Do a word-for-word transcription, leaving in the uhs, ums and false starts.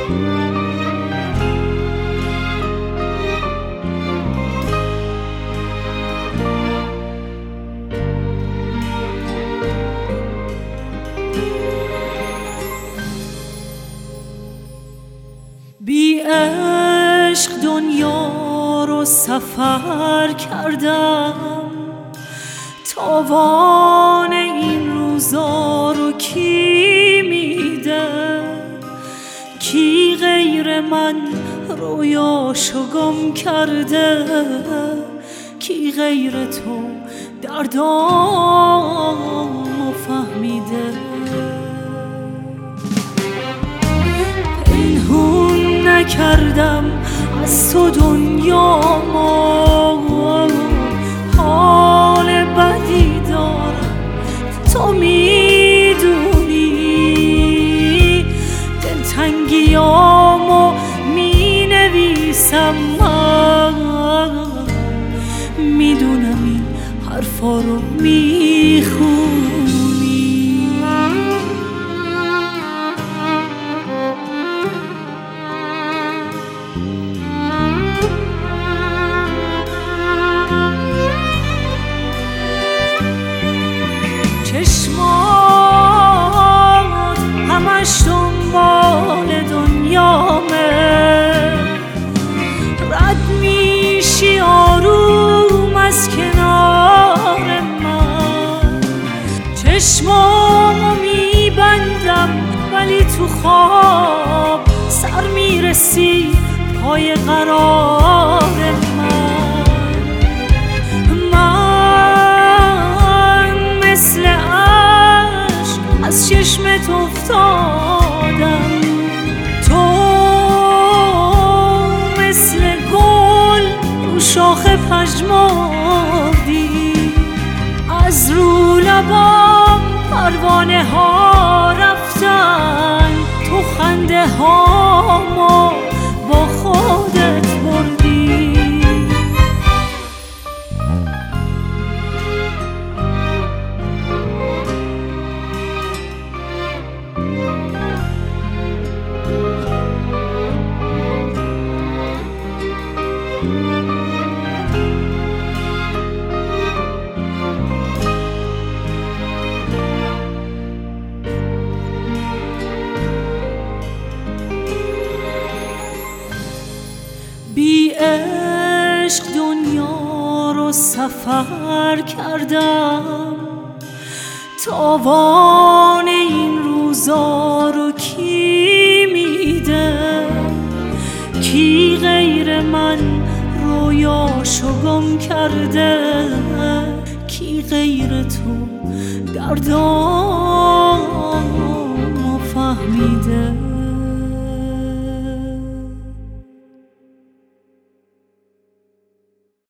بی عشق دنیا رو سفر کردم، تاوان این روزا رو کی میده؟ کی غیر من رویاشو گم کرده؟ کی غیر تو دردامو فهمیده؟ پنهون نکردم از تو دنیامو، حال بدی دارم تو میدونی، دلتنگیامو می نویسم من، میدونم این حرفا رو میخونی. چشمات همش دنبال دنیامه، رد میشی آروم از کنار من، چشمامو میبندم ولی تو خواب سر میرسی پای قرار من. از چشمت افتادم، تو مثل گل رو شاخ پژمردی، از رو لبام پروانه ها رفتن، تو خنده هامو با خودت بردی. بی عشق دنیا رو سفر کردم، تاوان این روزا رو کی میده؟ کی غیر من رویاشو گم کرده؟ کی غیر تو دردام